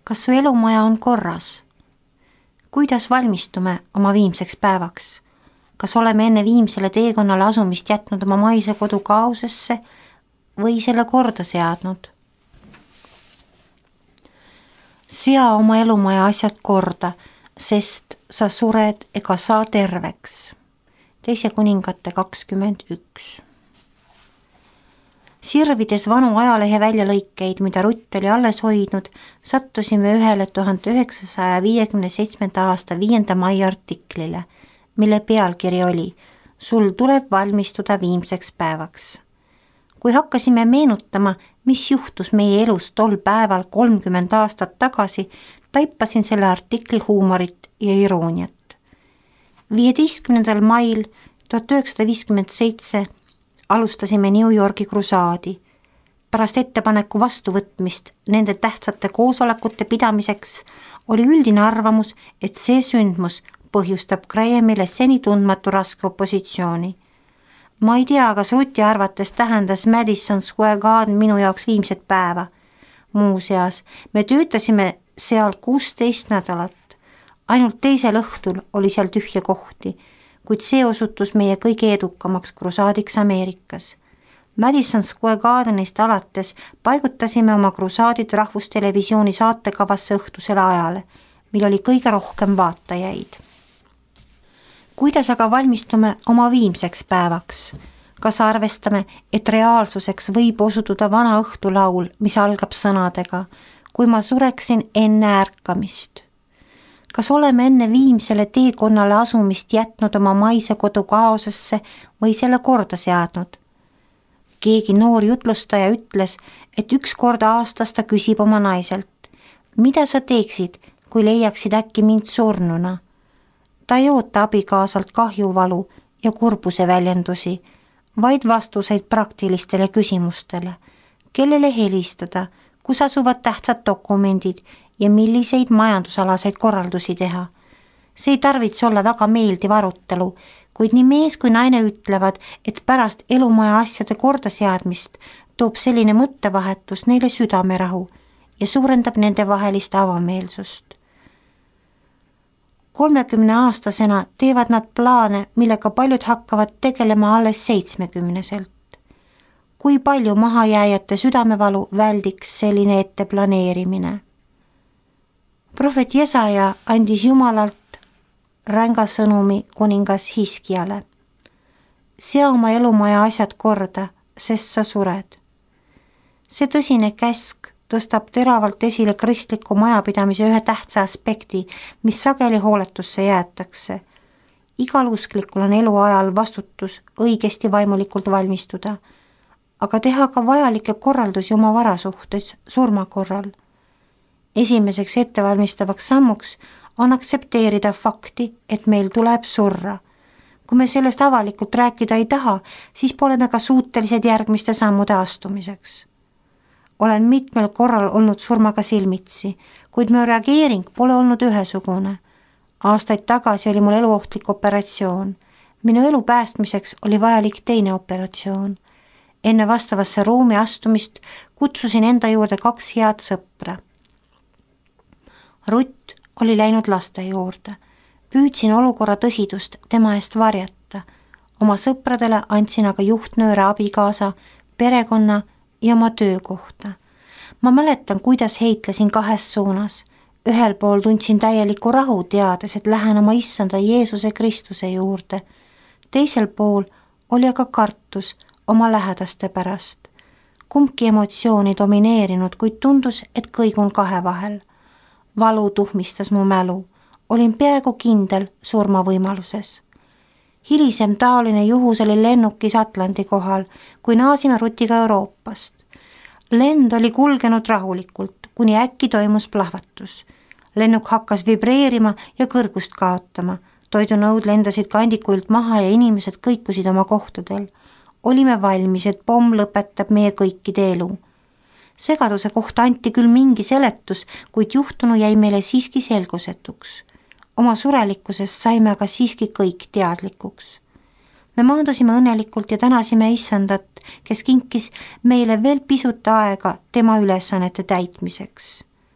kas su elumaja on korras? Kuidas valmistume oma viimseks päevaks? Kas oleme enne viimsele teekonnale asumist jätnud oma maise kodu kaosesse või selle korda seadnud? Sea oma elumaja asjad korda, sest sa sured ega saa terveks. 2 Kuningate 21. Sirvides vanu ajalehe väljalõikeid, mida Rutt oli alles hoidnud, sattusime ühele 1957. aasta 5. mai artiklile, mille pealkiri oli "Sul tuleb valmistuda viimseks päevaks". Kui hakkasime meenutama, mis juhtus meie elus tol päeval 30 aastat tagasi, taipasin selle artikli huumorit ja irooniat. 15. mail 1957 alustasime New Yorgi krusaadi. Pärast ettepaneku vastuvõtmist nende tähtsate koosolekute pidamiseks oli üldine arvamus, et see sündmus põhjustab Grahamile seni tundmatu raske opositsiooni. Ma ei tea, kas Ruti arvates tähendas Madison Square Garden minu jaoks viimset päeva. Muuseas, me töötasime seal 16 nädalat. Ainult teisel õhtul oli seal tühja kohti, kuid see osutus meie kõige edukamaks krusaadiks Ameerikas. Madison Square Gardenist alates paigutasime oma krusaadid rahvustelevisiooni saatekavasse õhtusele ajale, mil oli kõige rohkem vaatajaid. Kuidas aga valmistume oma viimseks päevaks? Kas arvestame, et reaalsuseks võib osutuda vana õhtulaul, mis algab sõnadega, kui ma sureksin enne ärkamist? Kas oleme enne viimsele teekonnale asumist jätnud oma maise kodu kaosesse või selle korda seadnud? Keegi noor jutlustaja ütles, et 1 kord aastas ta küsib oma naiselt, mida sa teeksid, kui leiaksid äkki mind surnuna? Ta ei oota abikaasalt kahjuvalu ja kurbuse väljendusi, vaid vastuseid praktilistele küsimustele, kellele helistada, kus asuvad tähtsad dokumendid ja milliseid majandusalaseid korraldusi teha. See ei tarvitse olla väga meeldiv arutelu, kuid nii mees kui naine ütlevad, et pärast elumaja asjade kordaseadmist toob selline mõttevahetus neile südamerahu ja suurendab nende vahelist avameelsust. 30-aastasena teevad nad plaane, millega paljud hakkavad tegelema alles 70-selt. Kui palju mahajääjate südamevalu väldiks selline etteplaneerimine? Prohvet Jesaja andis Jumalalt ränga sõnumi kuningas Hiskiale. Sea oma elumaja asjad korda, sest sa sured. See tõsine käsk tõstab teravalt esile kristliku majapidamise ühe tähtsa aspekti, mis sageli hooletusse jäetakse. Igal usklikul on eluajal vastutus õigesti vaimulikult valmistuda, aga teha ka vajalikke korraldusi oma vara suhtes surma korral. Esimeseks ettevalmistavaks sammuks on aktsepteerida fakti, et meil tuleb surra. Kui me sellest avalikult rääkida ei taha, siis pole me ka suutelised järgmiste sammude astumiseks. Olen mitmel korral olnud surmaga silmitsi, kuid mu reageering pole olnud ühesugune. Aastaid tagasi oli mul eluohtlik operatsioon. Minu elu päästmiseks oli vajalik teine operatsioon. Enne vastavasse ruumi astumist kutsusin enda juurde 2 head sõpra. Rutt oli läinud laste juurde. Püüdsin olukorra tõsidust tema eest varjata. Oma sõpradele andsin aga juhtnööre abikaasa, perekonna ja oma töökohta. Ma mäletan, kuidas heitlesin 2 suunas. Ühel pool tundsin täielikku rahu, teades, et lähen oma issanda Jeesuse Kristuse juurde. Teisel pool oli aga kartus oma lähedaste pärast. Kumbki emotsioon ei domineerinud, kuid tundus, et kõigun 2 vahel. Valu tuhmistas mu mälu. Olin peaaegu kindel surmavõimaluses. Hilisem taoline juhus oli lennukis Atlandi kohal, kui naasime Rutiga Euroopast. Lend oli kulgenud rahulikult, kuni äkki toimus plahvatus. Lennuk hakkas vibreerima ja kõrgust kaotama. Toidunõud lendasid kandikuilt maha ja inimesed kõikusid oma kohtadel. Olime valmis, et pomm lõpetab meie kõikide elu. Segaduse kohta anti küll mingi seletus, kuid juhtunu jäi meile siiski selgusetuks. Oma surelikkusest saime aga siiski kõik teadlikuks. Me maandusime õnnelikult ja tänasime issandat, kes kinkis meile veel pisut aega tema ülesannete täitmiseks.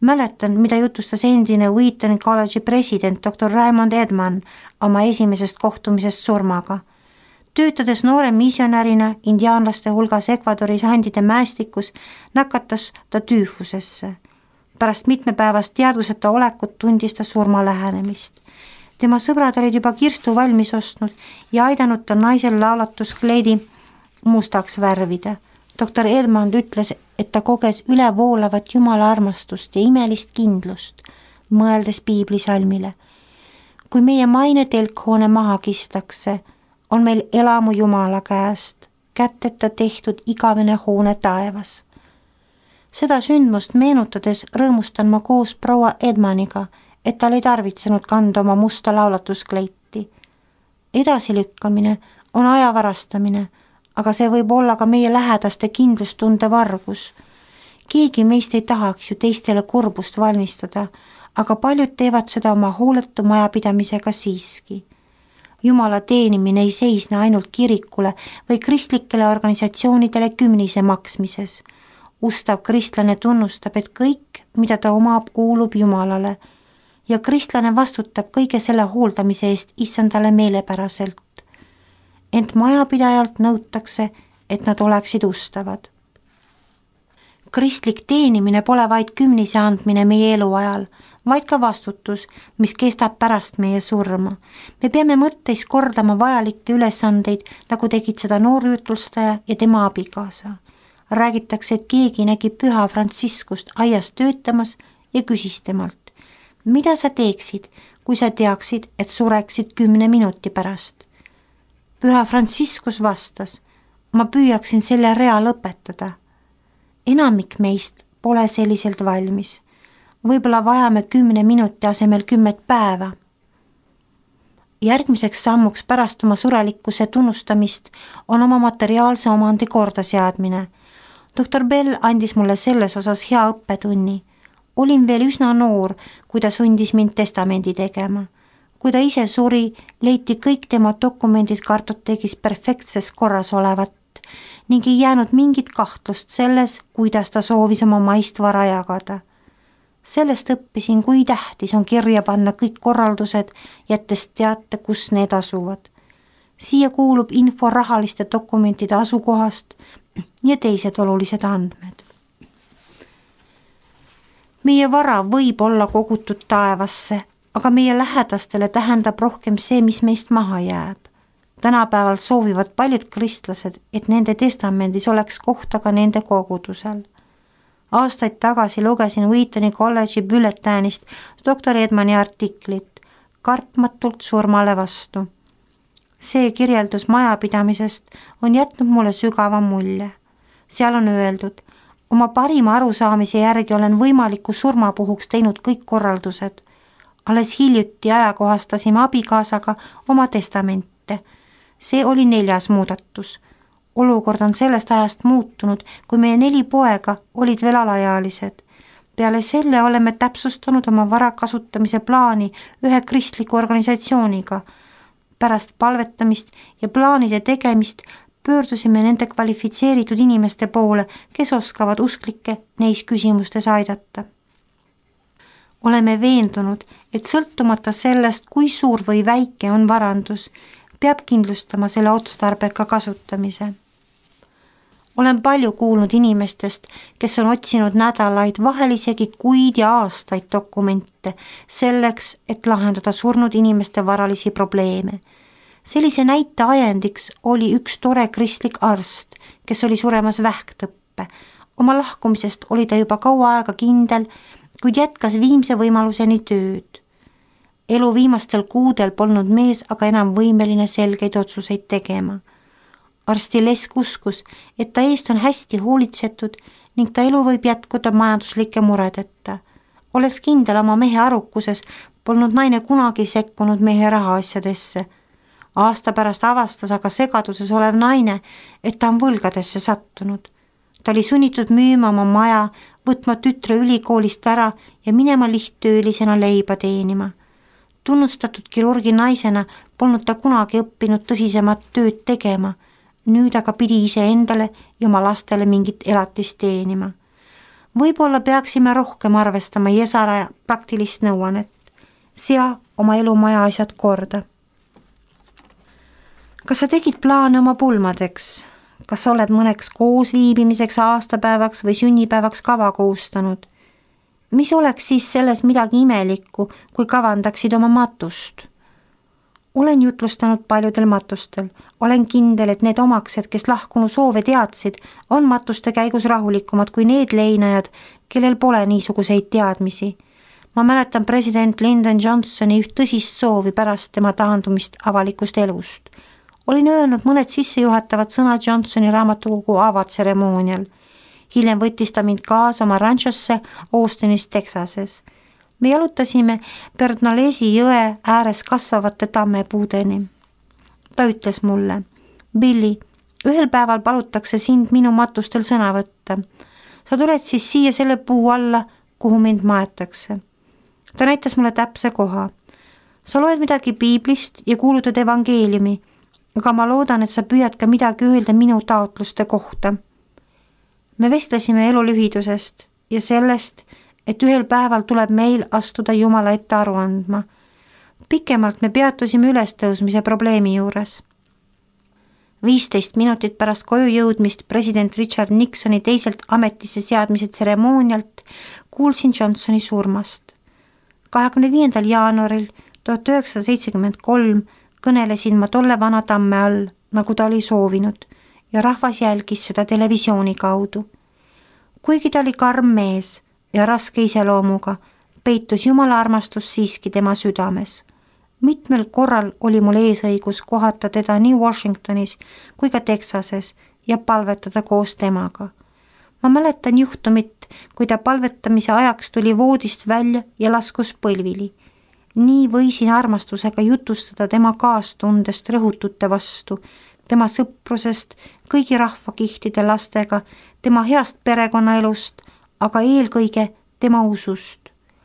Mäletan, mida jutustas endine Wheatoni kolledži president dr. Raymond Edman oma esimesest kohtumisest surmaga. Töötades noore missionärina indiaanlaste hulgas Ecuadoris Andide mäestikus, nakatas ta tüüfusesse. Pärast mitmepäevast teadvuseta olekut tundis ta surma lähenemist. Tema sõbrad olid juba kirstu valmis ostnud ja aidanud ta naisel laulatuskleedi mustaks värvida. Dr. Edmond ütles, et ta koges ülevoolavat Jumala armastust ja imelist kindlust, mõeldes piiblisalmile. Kui meie maine telkhoone maha kistakse, on meil elamu Jumala käest, käteta tehtud igavene hoone taevas. Seda sündmust meenutades rõõmustan ma koos proua Edmaniga, et tal ei tarvitsenud kanda oma musta laulatuskleiti. Edasilükkamine on aja varastamine, aga see võib olla ka meie lähedaste kindlustunde vargus. Keegi meist ei tahaks ju teistele kurbust valmistada, aga paljud teevad seda oma hooletu majapidamisega siiski. Jumala teenimine ei seisne ainult kirikule või kristlikele organisatsioonidele kümnise maksmises. Ustav kristlane tunnustab, et kõik, mida ta omab, kuulub Jumalale ja kristlane vastutab kõige selle hooldamise eest issandale meelepäraselt. Ent majapidajalt nõutakse, et nad oleksid ustavad. Kristlik teenimine pole vaid kümnise andmine meie eluajal, vaid ka vastutus, mis kestab pärast meie surma. Me peame mõtteis kordama vajalikke ülesandeid, nagu tegid seda noorjutlustaja ja tema abikaasa. Räägitakse, et keegi nägi püha Frantsiskust aias töötamas ja küsis temalt, mida sa teeksid, kui sa teaksid, et sureksid 10 minuti pärast. Püha Frantsiskus vastas, ma püüaksin selle rea lõpetada. Enamik meist pole selliselt valmis. Võib-olla vajame 10 minuti asemel 10 päeva. Järgmiseks sammuks pärast oma surelikkuse tunnustamist on oma materiaalse omandi kordaseadmine. Dr. Bell andis mulle selles osas hea õppetunni. Olin veel üsna noor, kui ta sundis mind testamendi tegema. Kui ta ise suri, leiti kõik tema dokumendid kartoteegis perfektses korras olevat ning ei jäänud mingit kahtlust selles, kuidas ta soovis oma maist vara jagada. Sellest õppisin, kui tähtis on kirja panna kõik korraldused, jättes teate, kus need asuvad. Siia kuulub info rahaliste dokumentide asukohast ja teised olulised andmed. Meie vara võib olla kogutud taevasse, aga meie lähedastele tähendab rohkem see, mis meist maha jääb. Tänapäeval soovivad paljud kristlased, et nende testamendis oleks kohta ka nende kogudusel. Aastaid tagasi lugesin Wheatoni kolledži bülletänist dr. Edmani artiklit Kartmatult surmale vastu. See kirjeldus majapidamisest on jätnud mulle sügava mulje. Seal on öeldud, oma parima arusaamise järgi olen võimaliku surmapuhuks teinud kõik korraldused. Alles hiljuti ajakohastasime abikaasaga oma testamente. See oli 4. muudatus. Olukord on sellest ajast muutunud, kui meie 4 poega olid veel alaealised. Peale selle oleme täpsustanud oma vara kasutamise plaani ühe kristliku organisatsiooniga. Pärast palvetamist ja plaanide tegemist pöördusime nende kvalifitseeritud inimeste poole, kes oskavad usklikke neis küsimustes aidata. Oleme veendunud, et sõltumata sellest, kui suur või väike on varandus, peab kindlustama selle otstarbeka kasutamise. Olen palju kuulnud inimestest, kes on otsinud nädalaid, vahel isegi kuid ja aastaid dokumente selleks, et lahendada surnud inimeste varalisi probleeme. Sellise näite ajendiks oli üks tore kristlik arst, kes oli suremas vähktõppe. Oma lahkumisest oli ta juba kaua aega kindel, kuid jätkas viimse võimaluseni tööd. Elu viimastel kuudel polnud mees aga enam võimeline selgeid otsuseid tegema. Arsti Lesk uskus, et ta eest on hästi hoolitsetud ning ta elu võib jätkuda majanduslike muredeta. Olles kindel oma mehe arukuses, polnud naine kunagi sekkunud mehe rahaasjadesse. Aasta pärast avastas aga segaduses olev naine, et ta on võlgadesse sattunud. Ta oli sunnitud müüma oma maja, võtma tütre ülikoolist ära ja minema lihttöölisena leiba teenima. Tunnustatud kirurgi naisena polnud ta kunagi õppinud tõsisemat tööd tegema. Nüüd aga pidi ise endale ja oma lastele mingit elatist teenima. Võib-olla peaksime rohkem arvestama Jesara praktilist nõuannet. Sea oma elumaja asjad korda. Kas sa tegid plaane oma pulmadeks? Kas oled mõneks koos viibimiseks, aastapäevaks või sünnipäevaks kava koostanud? Mis oleks siis selles midagi imelikku, kui kavandaksid oma matust? Olen jutlustanud paljudel matustel. Olen kindel, et need omaksed, kes lahkunu soove teadsid, on matuste käigus rahulikumad kui need leinajad, kellel pole niisuguseid teadmisi. Ma mäletan president Lyndon Johnsoni üht tõsist soovi pärast tema taandumist avalikust elust. Olin öelnud mõned sissejuhatavad sõnad Johnsoni raamatukogu avatseremoonial. Hiljem võttis ta mind kaasa oma ranchosse Austinis, Texases. Me jalutasime Bernalesi jõe ääres kasvavate tammepuudeni. Ta ütles mulle, Billy, ühel päeval palutakse sind minu matustel sõna võtta. Sa tuled siis siia selle puu alla, kuhu mind maetakse. Ta näitas mulle täpse koha. Sa loed midagi piiblist ja kuulutad evangeeliumi, aga ma loodan, et sa püüad ka midagi öelda minu taotluste kohta. Me vestlesime elu lühidusest ja sellest, et ühel päeval tuleb meil astuda Jumala ette aru andma. Pikemalt me peatusime ülestõusmise probleemi juures. 15 minutit pärast koju jõudmist president Richard Nixoni teiselt ametisse seadmise tseremoonialt kuulsin Johnsoni surmast. 25. jaanuaril 1973 kõnelesin ma tolle vana tamme all, nagu ta oli soovinud, ja rahvas jälgis seda televisiooni kaudu. Kuigi ta oli karm mees ja raske iseloomuga, peitus Jumala armastus siiski tema südames. Mitmel korral oli mul eesõigus kohata teda nii Washingtonis kui ka Texases ja palvetada koos temaga. Ma mäletan juhtumit, kui ta palvetamise ajaks tuli voodist välja ja laskus põlvili. Nii võisin armastusega jutustada tema kaastundest rõhutute vastu, tema sõprusest kõigi rahvakihtide lastega, tema heast perekonnaelust, aga eelkõige tema usust.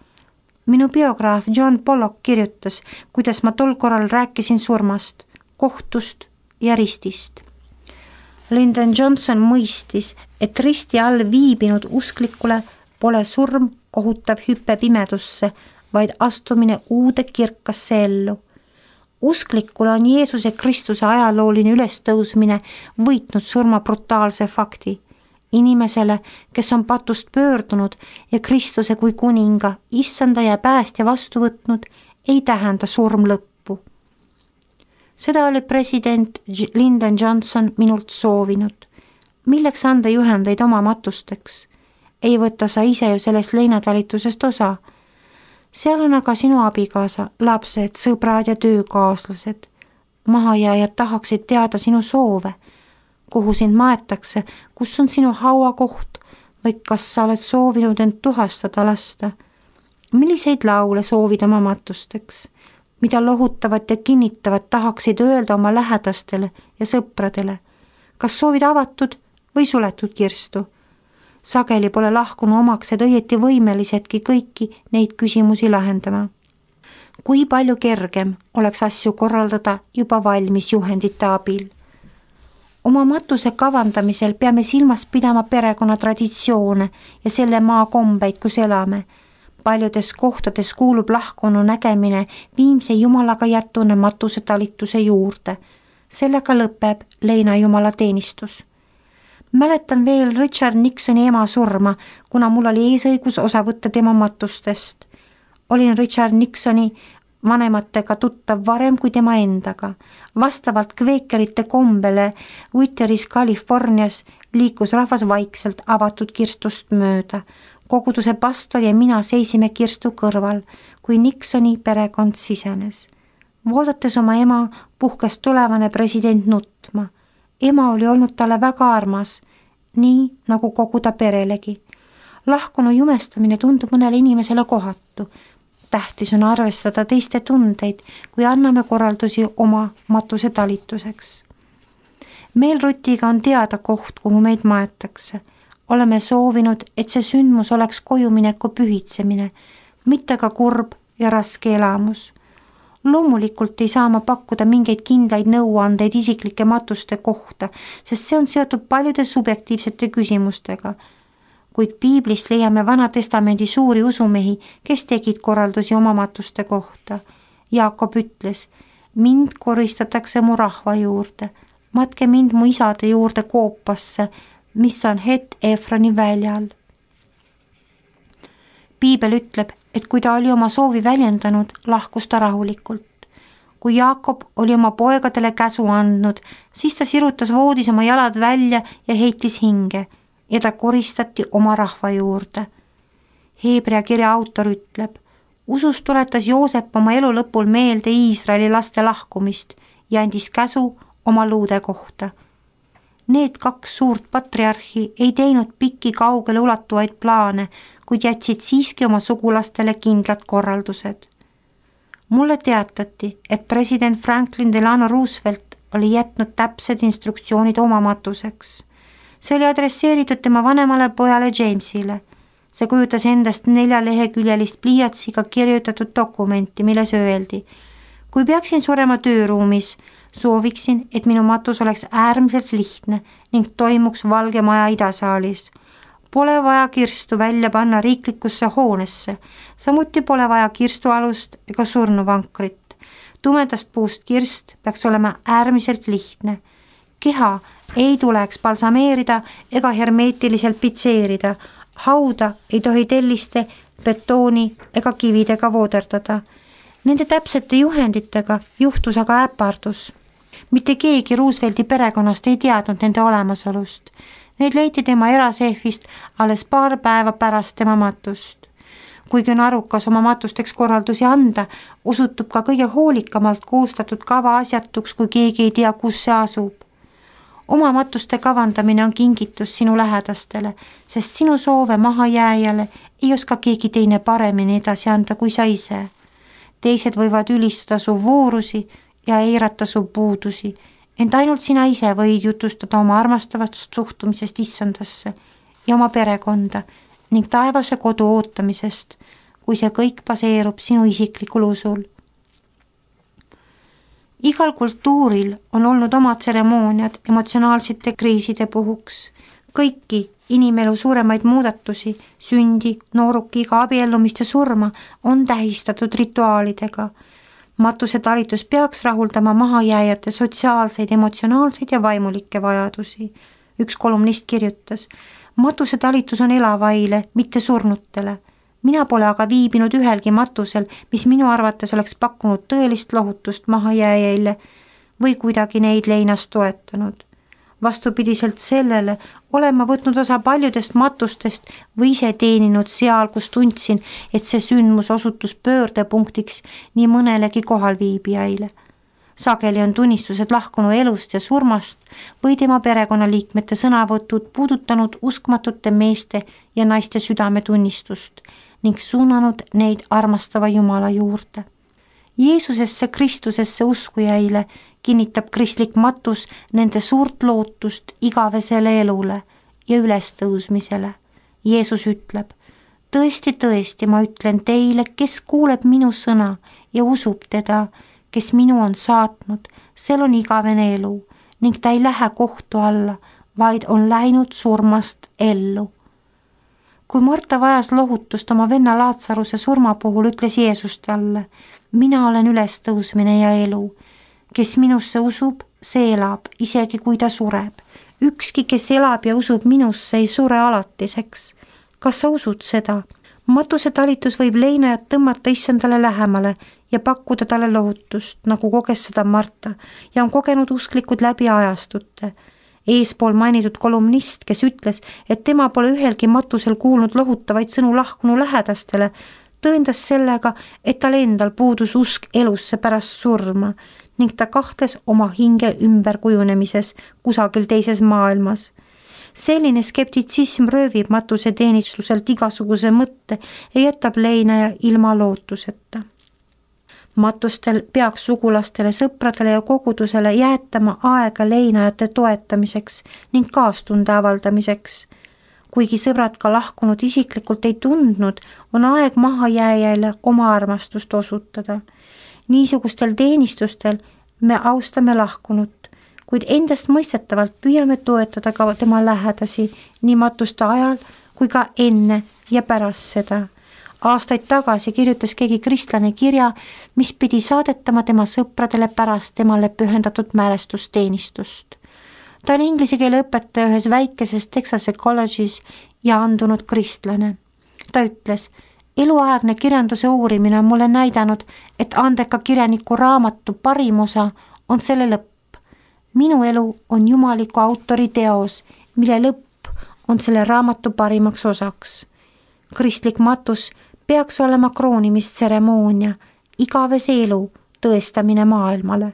Minu biograaf John Pollock kirjutas, kuidas ma tol korral rääkisin surmast, kohtust ja ristist. Lyndon Johnson mõistis, et risti all viibinud usklikule pole surm kohutav hüpe pimedusse, vaid astumine uude kirkasse ellu. Usklikule on Jeesuse Kristuse ajalooline ülestõusmine võitnud surma brutaalse fakti. Inimesele, kes on patust pöördunud ja Kristuse kui kuninga, issanda ja päästja vastu võtnud, ei tähenda surm lõppu. Seda oli president Lyndon Johnson minult soovinud. Milleks anda juhendeid oma matusteks? Ei võta sa ise ju sellest leinatalitusest osa. Seal on aga sinu abikaasa, lapsed, sõbrad ja töökaaslased. Mahajääjad tahaksid teada sinu soove, kuhu sind maetakse, kus on sinu hauakoht või kas sa oled soovinud end tuhastada lasta. Milliseid laule soovid oma matusteks, mida lohutavat ja kinnitavat tahaksid öelda oma lähedastele ja sõpradele? Kas soovid avatud või suletud kirstu? Sageli pole lahkunu omaksed õieti võimelisedki kõiki neid küsimusi lahendama. Kui palju kergem oleks asju korraldada juba valmis juhendite abil? Oma matuse kavandamisel peame silmas pidama perekonna traditsioone ja selle maa kombeid, kus elame. Paljudes kohtades kuulub lahkunu nägemine viimse jumalaga jätune matuse talituse juurde. Sellega lõpeb leina jumala teenistus. Mäletan veel Richard Nixoni ema surma, kuna mul oli eesõigus osa võtta tema matustest. Olin Richard Nixoni vanematega tuttav varem kui tema endaga. Vastavalt kveekerite kombele Whittieris, Californias liikus rahvas vaikselt avatud kirstust mööda. Koguduse pastor ja mina seisime kirstu kõrval, kui Nixoni perekond sisenes. Vaadates oma ema puhkes tulevane president nutma. Ema oli olnud talle väga armas, nii nagu kogu ta perelegi. Lahkunu jumestamine tundub mõnele inimesele kohatu. Tähtis on arvestada teiste tundeid, kui anname korraldusi oma matuse talituseks. Meil Rutiga on teada koht, kuhu meid maetakse. Oleme soovinud, et see sündmus oleks kojumineku pühitsemine, mitte ka kurb ja raske elamus. Loomulikult ei saa ma pakkuda mingeid kindlaid nõuandeid isiklike matuste kohta, sest see on seotud paljude subjektiivsete küsimustega. kuid piiblist leiame Vana Testamendi suuri usumehi, kes tegid korraldusi oma matuste kohta. Jaakob ütles, mind koristatakse mu rahva juurde, matke mind mu isade juurde koopasse, mis on Het Efroni väljal. Piibel ütleb, et kui ta oli oma soovi väljendanud, lahkus ta rahulikult. Kui Jaakob oli oma poegadele käsu andnud, siis ta sirutas voodis oma jalad välja ja heitis hinge ja ta koristati oma rahva juurde. Heebrea kirja autor ütleb, usus tuletas Joosep oma elu lõpul meelde Iisraeli laste lahkumist ja andis käsu oma luude kohta. Need 2 suurt patriarhi ei teinud pikki kaugele ulatuvaid plaane, kuid jätsid siiski oma sugulastele kindlad korraldused. Mulle teatati, et president Franklin Delano Roosevelt oli jätnud täpsed instruktsioonid oma matuseks. See oli adresseeritud tema vanemale pojale Jamesile. See kujutas endast 4-leheküljelist pliiatsiga kirjutatud dokumenti, milles öeldi, kui peaksin surema tööruumis, sooviksin, et minu matus oleks äärmiselt lihtne ning toimuks Valge Maja idasaalis. Pole vaja kirstu välja panna riiklikusse hoonesse, samuti pole vaja kirstualust ega surnuvankrit. Tumedast puust kirst peaks olema äärmiselt lihtne. Keha ei tuleks balsameerida ega hermeetiliselt pitseerida, hauda ei tohi telliste, betooni ega kividega vooderdada. Nende täpsete juhenditega juhtus aga äpardus. Mitte keegi Roosevelti perekonnast ei teadnud nende olemasolust. Need leiti tema eraseefist alles paar päeva pärast tema matust. Kuigi on arukas oma matusteks korraldusi anda, osutub ka kõige hoolikamalt koostatud kava asjatuks, kui keegi ei tea, kus see asub. Oma matuste kavandamine on kingitus sinu lähedastele, sest sinu soove mahajääjale ei oska keegi teine paremini edasi anda kui sa ise. Teised võivad ülistada su voorusi ja eirata su puudusi, ent ainult sina ise võid jutustada oma armastavast suhtumisest issandasse ja oma perekonda ning taevase kodu ootamisest, kui see kõik baseerub sinu isiklikul usul. Igal kultuuril on olnud oma tseremooniad emotsionaalsete kriiside puhuks. Kõiki inimelu suuremaid muudatusi, sündi, noorukiga abiellumist ja surma on tähistatud rituaalidega. Matuse talitus peaks rahuldama mahajääjate sotsiaalseid, emotsionaalseid ja vaimulikke vajadusi. Üks kolumnist kirjutas, matuse talitus on elavaile, mitte surnutele. Mina pole aga viibinud ühelgi matusel, mis minu arvates oleks pakkunud tõelist lohutust mahajääjaile või kuidagi neid leinas toetanud. Vastupidiselt sellele olen ma võtnud osa paljudest matustest või ise teeninud seal, kus tundsin, et see sündmus osutus pöördepunktiks nii mõnelegi kohalviibijaile. Sageli on tunnistused lahkunu elust ja surmast või tema perekonnaliikmete sõnavõtud puudutanud uskmatute meeste ja naiste südametunnistust ning suunanud neid armastava Jumala juurde. Jeesusesse Kristusesse uskujaile kinnitab kristlik matus nende suurt lootust igavesele elule ja ülestõusmisele. Jeesus ütleb, tõesti, tõesti, ma ütlen teile, kes kuuleb minu sõna ja usub teda, kes minu on saatnud, sel on igavene elu ning ta ei lähe kohtu alla, vaid on läinud surmast ellu. Kui Marta vajas lohutust oma venna Laatsaruse surma puhul, ütles Jeesus talle, mina olen ülestõusmine ja elu. Kes minusse usub, see elab, isegi kui ta sureb. Ükski, kes elab ja usub minusse, ei sure alatiseks. Kas sa usud seda? Matuse talitus võib leinajat tõmmata issandale lähemale ja pakkuda talle lohutust, nagu koges seda Marta ja on kogenud usklikud läbi ajastute. Eespool mainitud kolumnist, kes ütles, et tema pole ühelgi matusel kuulnud lohutavaid sõnu lahkunu lähedastele, tõendas sellega, et tal endal puudus usk elusse pärast surma ning ta kahtles oma hinge ümberkujunemises kusagil teises maailmas. Selline skeptitsism röövib matuse teenistuselt igasuguse mõtte ja jätab leinaja ilma lootuseta. Matustel peaks sugulastele, sõpradele ja kogudusele jäetama aega leinajate toetamiseks ning kaastunde avaldamiseks. Kuigi sõbrad ka lahkunud isiklikult ei tundnud, on aeg mahajääjaile oma armastust osutada. Niisugustel teenistustel me austame lahkunut, kuid endast mõistetavalt püüame toetada ka tema lähedasi nii matuste ajal kui ka enne ja pärast seda. Aastaid tagasi kirjutas keegi kristlane kirja, mis pidi saadetama tema sõpradele pärast temale pühendatud mälestusteenistust. Ta oli inglise keele õpetaja ühes väikeses Texase kolledžis ja andunud kristlane. Ta ütles, eluaegne kirjanduse uurimine on mulle näidanud, et andeka kirjaniku raamatu parim osa on selle lõpp. Minu elu on jumaliku autori teos, mille lõpp on selle raamatu parimaks osaks. Kristlik matus peaks olema kroonimistseremoonia, igavese elu tõestamine maailmale.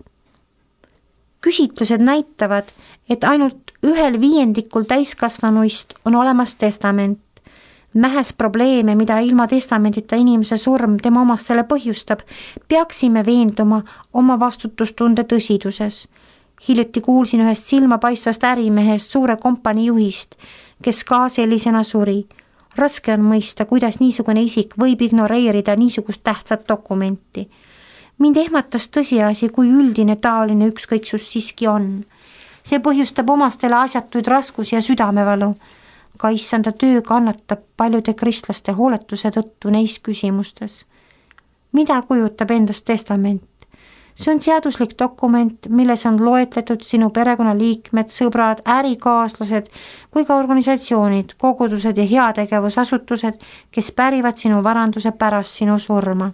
Küsitlused näitavad, et ainult 1/5 täiskasvanuist on olemas testament. Nähes probleeme, mida ilma testamendita inimese surm tema omastele põhjustab, peaksime veenduma oma vastutustunde tõsiduses. Hiljuti kuulsin ühest silmapaistvast ärimehest, suure kompanii juhist, kes ka sellisena suri. Raske on mõista, kuidas niisugune isik võib ignoreerida niisugust tähtsat dokumenti. Mind ehmatas tõsiasi, kui üldine taoline ükskõiksus siiski on. See põhjustab omastele asjatuid raskusi ja südamevalu. Ka issanda töö kannatab paljude kristlaste hooletuse tõttu neis küsimustes. Mida kujutab endast testament? See on seaduslik dokument, milles on loetletud sinu perekonnaliikmed, sõbrad, ärikaaslased kui ka organisatsioonid, kogudused ja heategevusasutused, kes pärivad sinu varanduse pärast sinu surma.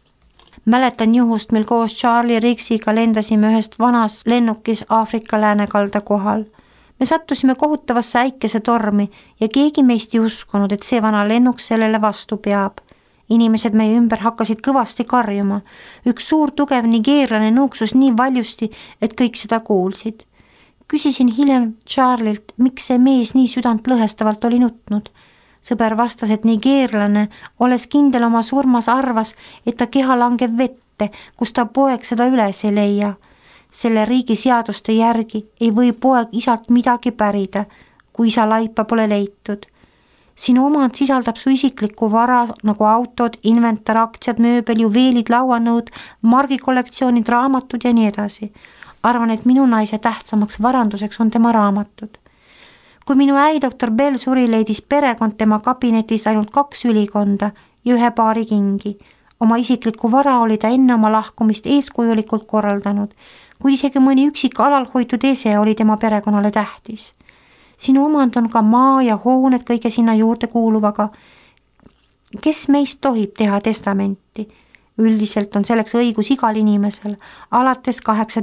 Mäletan juhust, mil koos Charlie Rixiga lendasime ühest vanas lennukis Aafrika läänekalda kohal. Me sattusime kohutavasse äikesetormi ja keegi meist ei uskunud, et see vana lennuk sellele vastu peab. Inimesed meie ümber hakkasid kõvasti karjuma. Üks suur tugev nigeerlane nuuksus nii valjusti, et kõik seda kuulsid. Küsisin hiljem Charlielt, miks see mees nii südant lõhestavalt oli nutnud. Sõber vastas, et nigeerlane, olles kindel oma surmas, arvas, et ta keha langeb vette, kus ta poeg seda üles ei leia. Selle riigi seaduste järgi ei või poeg isalt midagi pärida, kui isa laipa pole leitud. Sinu omand sisaldab su isiklikku vara nagu autod, inventar, aktsiad, mööbel, juveelid, lauanõud, margikollektsioonid, raamatud ja nii edasi. Arvan, et minu naise tähtsamaks varanduseks on tema raamatud. Kui minu doktor Bell suri, leidis perekond tema kabinetis ainult 2 ülikonda ja 1 paari kingi. Oma isiklikku vara oli ta enne oma lahkumist eeskujulikult korraldanud, kuid isegi mõni üksik alalhoitud ese oli tema perekonnale tähtis. Sinu omand on ka maa ja hooned kõige sinna juurde kuuluvaga. Kes meist tohib teha testamenti? Üldiselt on selleks õigus igal inimesel, alates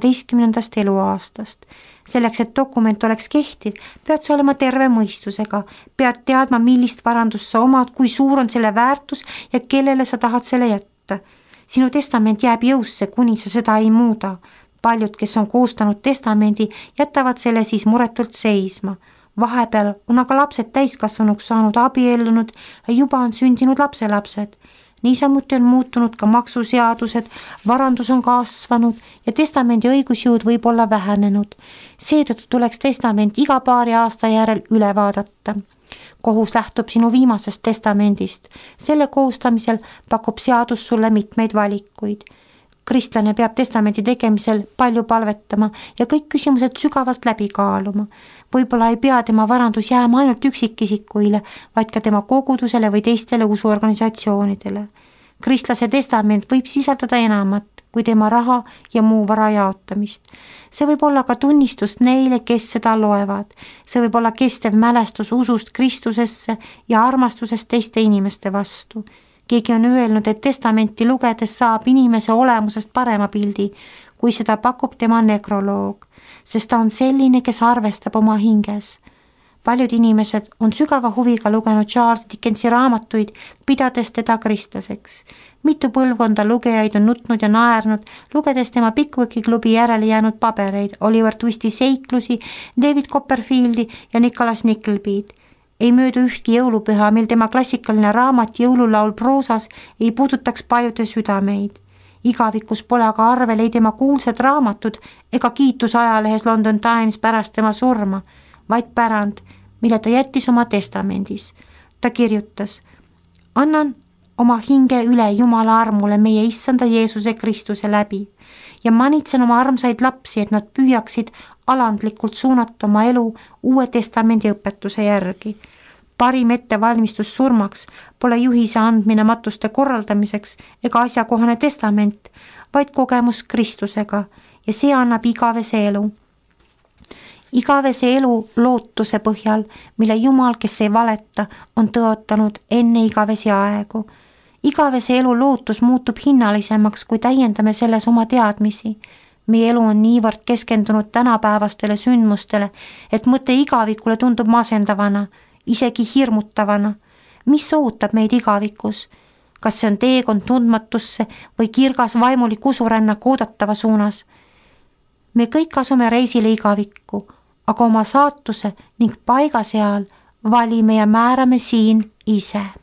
18. eluaastast. Selleks, et dokument oleks kehtiv, pead sa olema terve mõistusega, pead teadma, millist varandust sa omad, kui suur on selle väärtus ja kellele sa tahad selle jätta. Sinu testament jääb jõusse, kuni sa seda ei muuda. Paljud, kes on koostanud testamendi, jätavad selle siis muretult seisma. Vahepeal on aga lapsed täiskasvanuks saanud, abiellunud ja juba on sündinud lapselapsed. Niisamuti on muutunud ka maksuseadused, varandus on kasvanud ja testamendi õigusjõud võib olla vähenenud. Seetõttu tuleks testament iga paari aasta järel üle vaadata. Kohus lähtub sinu viimasest testamendist. Selle koostamisel pakub seadus sulle mitmeid valikuid. Kristlane peab testamendi tegemisel palju palvetama ja kõik küsimused sügavalt läbi kaaluma. Võib-olla ei pea tema varandus jääma ainult üksikisikuile, vaid ka tema kogudusele või teistele usuorganisatsioonidele. Kristlase testament võib sisaldada enamat kui tema raha ja muu vara jaotamist. See võib olla ka tunnistust neile, kes seda loevad. See võib olla kestev mälestus usust Kristusesse ja armastusest teiste inimeste vastu. Keegi on öelnud, et testamenti lugedes saab inimese olemusest parema pildi, kui seda pakub tema nekroloog, sest ta on selline, kes arvestab oma hinges. Paljud inimesed on sügava huviga lugenud Charles Dickensi raamatuid, pidades teda kristlaseks. Mitu põlvkonda lugejaid on nutnud ja naernud, lugedes tema Pickwicki klubi järele jäänud pabereid, Oliver Twisti seiklusi, David Copperfieldi ja Nicholas Nicklby'd. Ei möödu ühtki jõulupüha, mil tema klassikaline raamat Jõululaul proosas ei puudutaks paljude südameid. Igavikus pole aga arvel ei tema kuulsad raamatud ega kiitus ajalehes London Times pärast tema surma, vaid pärand, mille ta jättis oma testamendis. Ta kirjutas: annan oma hinge üle Jumala armule meie issanda Jeesuse Kristuse läbi ja manitsen oma armsaid lapsi, et nad püüaksid alandlikult suunata oma elu Uue Testamendi õpetuse järgi. parim ettevalmistus surmaks pole juhise andmine matuste korraldamiseks ega asjakohane testament, vaid kogemus Kristusega ja see annab igavese elu. Igavese elu lootuse põhjal, mille Jumal, kes ei valeta, on tõotanud enne igavesi aegu. Igavese elu lootus muutub hinnalisemaks, kui täiendame selles oma teadmisi. Meie elu on niivõrd keskendunud tänapäevastele sündmustele, et mõte igavikule tundub masendavana, isegi hirmutavana. Mis ootab meid igavikus? Kas see on teekond tundmatusse või kirgas vaimulik usurännak oodatava suunas? Me kõik asume reisile igavikku, aga oma saatuse ning paiga seal valime ja määrame siin ise.